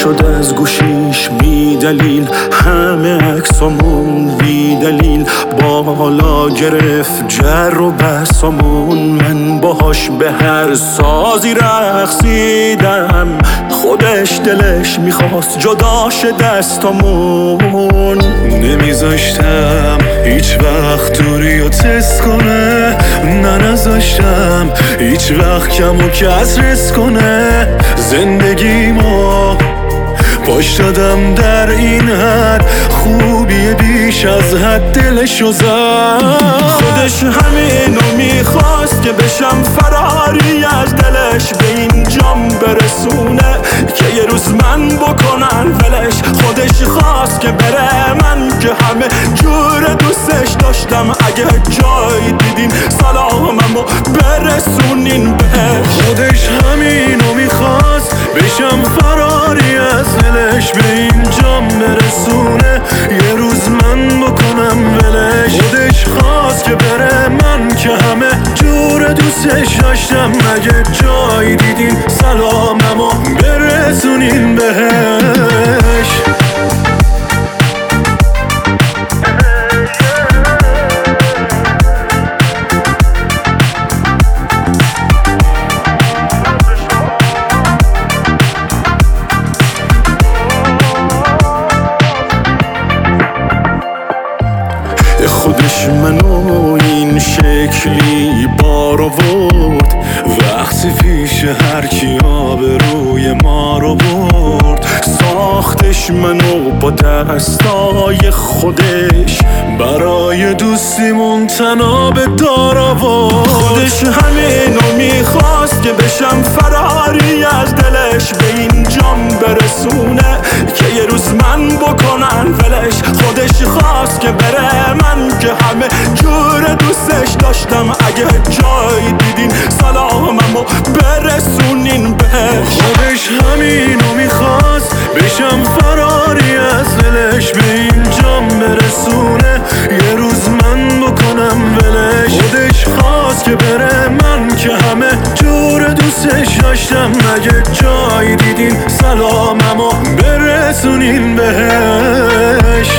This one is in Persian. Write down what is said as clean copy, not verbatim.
شد از گوشیش بی دلیل، همه عکسامون بی دلیل بالا گرفت جر و بسامون. من باهاش به هر سازی رقصیدم، خودش دلش میخواست جداش دستامون. نمیذاشتم هیچ وقت دوری رو تست کنه، نه نذاشتم هیچ وقت کم و کسرس کنه. زندگیمو باش دادم در این حد، خوبی بیش از حد دلشو زد. خودش همینو میخواست که بشم فراری از دلش، به این جام برسونه که یه روز من بکنن ولش. خودش خواست که بره، من که همه جور دوستش داشتم. اگه جای دیدین سلاممو برسونین بهش. خودش همینو میخواست بشم فراری از دلش، به این جام برسونه یه روز من بکنم ولش. خودش خواست که بره، من که همه جور دوستش داشتم. اگه جایی دیدین سلاممو برسونین بهش. خودش منو این شکلی بار آورد، وقتی پیش هر کی آبروی ما رو برد. ساختش منو با دستای خودش، برای دوستیمون تناب دار آورد. خودش همینو میخواست که بشم فراری از دلش، به این جام برسونه که یه روز من بکنن ولش. خودش خواست که بره، من که همه جور دوستش داشتم. اگه جای دیدین سلاممو برسونین بهش. خودش همینو میخواست بشم فراری از دلش، به این جام برسونه یه روز من بکنم ولش. خودش خواست که بره، من که همه جور دوستش داشتم. اگه جایی دیدین سلاممو برسونین بهش.